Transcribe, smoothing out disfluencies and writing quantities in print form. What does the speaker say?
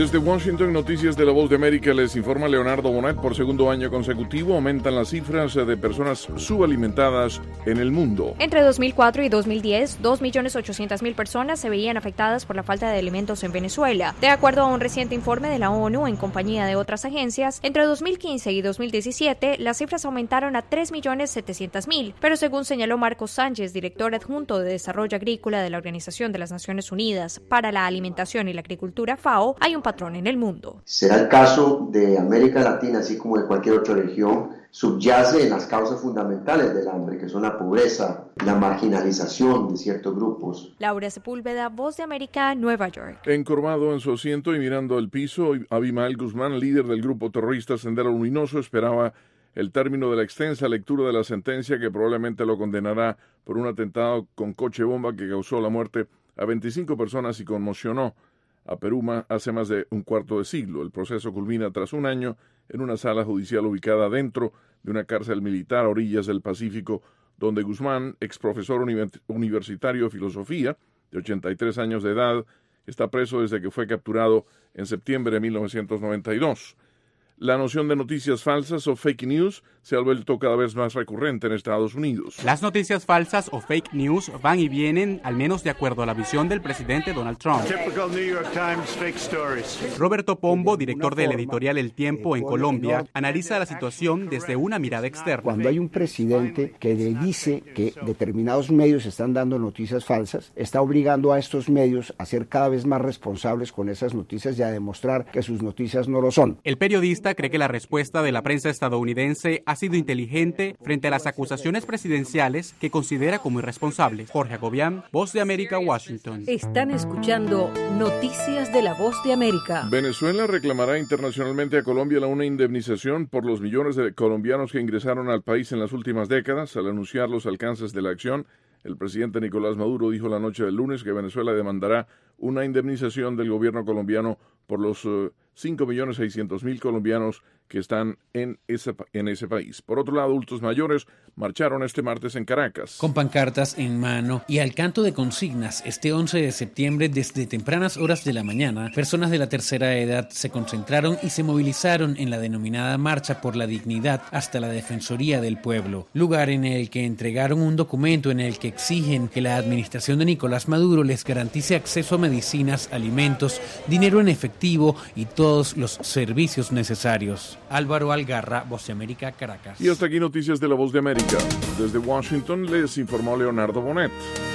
Desde Washington, Noticias de la Voz de América, les informa Leonardo Bonet. Por segundo año consecutivo aumentan las cifras de personas subalimentadas en el mundo. Entre 2004 y 2010, 2.800.000 personas se veían afectadas por la falta de alimentos en Venezuela. De acuerdo a un reciente informe de la ONU en compañía de otras agencias, entre 2015 y 2017 las cifras aumentaron a 3.700.000, pero según señaló Marcos Sánchez, director adjunto de Desarrollo Agrícola de la Organización de las Naciones Unidas para la Alimentación y la Agricultura, FAO, hay un patrón en el mundo. Será el caso de América Latina, así como de cualquier otra región, subyace en las causas fundamentales del hambre, que son la pobreza, la marginalización de ciertos grupos. Laura Sepúlveda, Voz de América, Nueva York. Encorvado en su asiento y mirando al piso, Abimael Guzmán, líder del grupo terrorista Sendero Luminoso, esperaba el término de la extensa lectura de la sentencia que probablemente lo condenará por un atentado con coche bomba que causó la muerte a 25 personas y conmocionó a Perú hace más de un cuarto de siglo. El proceso culmina tras un año en una sala judicial ubicada dentro de una cárcel militar a orillas del Pacífico, donde Guzmán, ex profesor universitario de filosofía, de 83 años de edad, está preso desde que fue capturado en septiembre de 1992. La noción de noticias falsas o fake news se ha vuelto cada vez más recurrente en Estados Unidos. Las noticias falsas o fake news van y vienen, al menos de acuerdo a la visión del presidente Donald Trump. Roberto Pombo, director del editorial El Tiempo en Colombia, analiza la situación desde una mirada externa. Cuando hay un presidente que le dice que determinados medios están dando noticias falsas, está obligando a estos medios a ser cada vez más responsables con esas noticias y a demostrar que sus noticias no lo son. El periodista cree que la respuesta de la prensa estadounidense ha sido inteligente frente a las acusaciones presidenciales que considera como irresponsables. Jorge Agobián, Voz de América, Washington. Están escuchando Noticias de la Voz de América. Venezuela reclamará internacionalmente a Colombia una indemnización por los millones de colombianos que ingresaron al país en las últimas décadas. Al anunciar los alcances de la acción, el presidente Nicolás Maduro dijo la noche del lunes que Venezuela demandará una indemnización del gobierno colombiano por los 5.600.000 colombianos que están en ese país. Por otro lado, adultos mayores marcharon este martes en Caracas. Con pancartas en mano y al canto de consignas, este 11 de septiembre, desde tempranas horas de la mañana, personas de la tercera edad se concentraron y se movilizaron en la denominada Marcha por la Dignidad hasta la Defensoría del Pueblo, lugar en el que entregaron un documento en el que exigen que la administración de Nicolás Maduro les garantice acceso a medicinas, alimentos, dinero en efectivo y todos los servicios necesarios. Álvaro Algarra, Voz de América, Caracas. Y hasta aquí Noticias de la Voz de América. Desde Washington les informó Leonardo Bonet.